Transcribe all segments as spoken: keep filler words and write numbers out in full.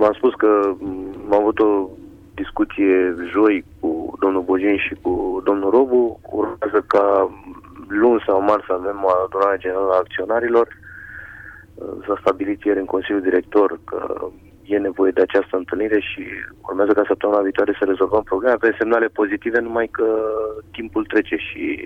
v-am spus că am avut o discuție joi cu domnul Bogin și cu domnul Robu. Urmează ca luni sau marți să avem adunarea generală a acționarilor. S-a stabilit ieri în Consiliul Director că e nevoie de această întâlnire și urmează ca săptămâna viitoare să rezolvăm problema. Pe semnale pozitive, numai că timpul trece și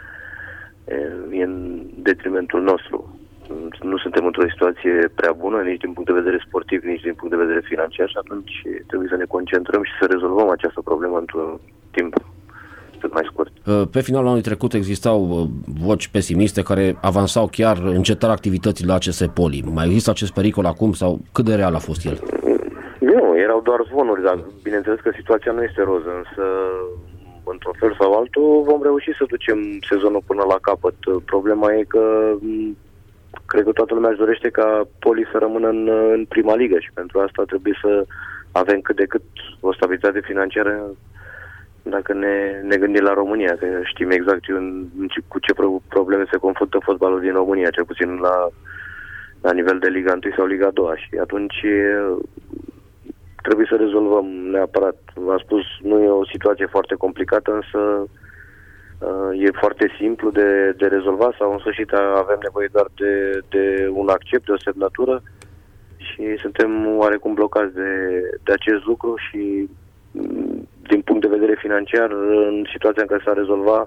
e în detrimentul nostru. Nu suntem într-o situație prea bună, nici din punct de vedere sportiv, nici din punct de vedere financiar și atunci trebuie să ne concentrăm și să rezolvăm această problemă într-un timp cât mai scurt. Pe finalul anului trecut existau voci pesimiste care avansau chiar încetarea activității la A C S Poli. Mai există acest pericol acum sau cât de real a fost el? Nu, erau doar zvonuri, dar bineînțeles că situația nu este roză, însă într-un fel sau altul vom reuși să ducem sezonul până la capăt. Problema e că cred că toată lumea își dorește ca Poli să rămână în, în prima ligă și pentru asta trebuie să avem cât de cât o stabilitate financiară dacă ne, ne gândim la România, că știm exact în, cu ce probleme se confruntă fotbalul din România, cel puțin la, la nivel de Liga unu sau Liga doi și atunci trebuie să rezolvăm neapărat. V-am spus, nu e o situație foarte complicată, însă e foarte simplu de, de rezolvat sau în sfârșit avem nevoie doar de, de un accept, de o semnătură și suntem oarecum blocați de, de acest lucru și din punct de vedere financiar, în situația în care s-a rezolvat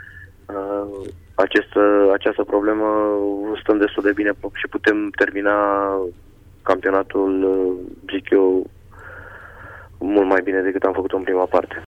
această, această problemă, stăm destul de bine și putem termina campionatul, zic eu, mult mai bine decât am făcut în prima parte.